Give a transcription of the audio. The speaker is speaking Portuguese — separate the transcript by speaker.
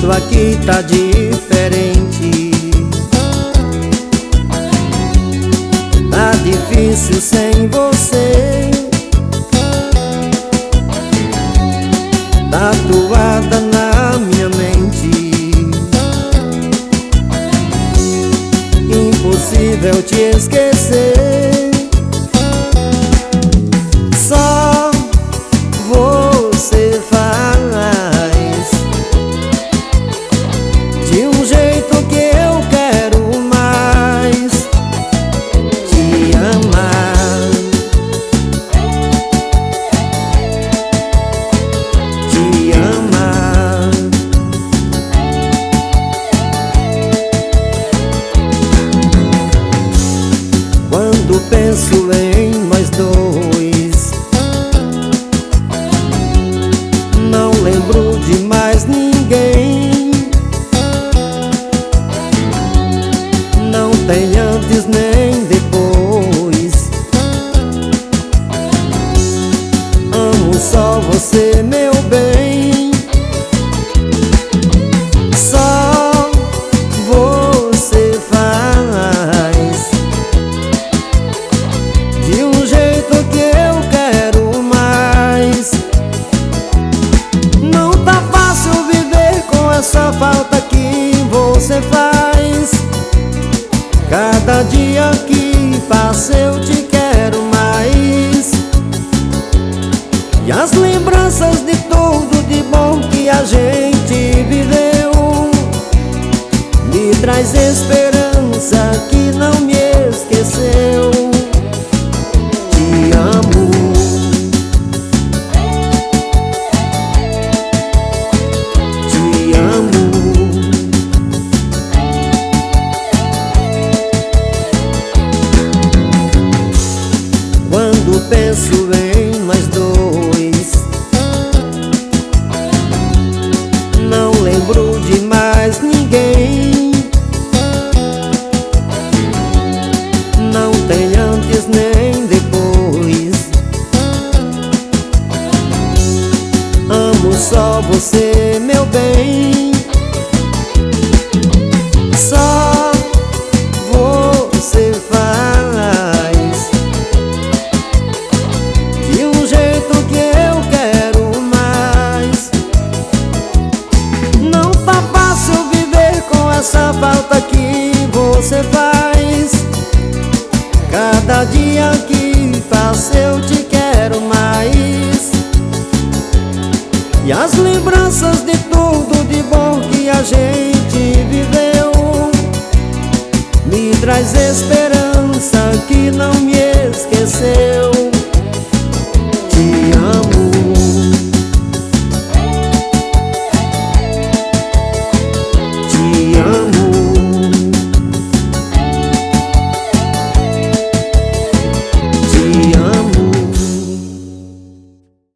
Speaker 1: Tudo aqui tá diferente. Tá difícil sem você, tatuada na minha mente. Impossível te esquecer. Só você faz de um jeito que eu quero mais te amar, te amar. Quando penso em nós dois, não lembro de mais ninguém. Não tem antes nem depois. Amo só você, meu bem. Só você faz de um jeito que eu quero mais. Não tá fácil viver com essa falta que você faz. Cada dia que passa eu te quero mais. E as lembranças de tudo de bom que a gente viveu me traz esperança que não me esqueceu. Te amo, te amo. Quando penso em nós dois, não lembro de mais ninguém. Não tem antes nem depois. Amo só você, meu bem. Só você faz de um jeito que eu quero mais. Não tá fácil viver com essa falta que você faz. Cada dia que passa eu te quero mais. E as lembranças de tudo de bom que a gente viveu me traz esperança que não me esqueceu.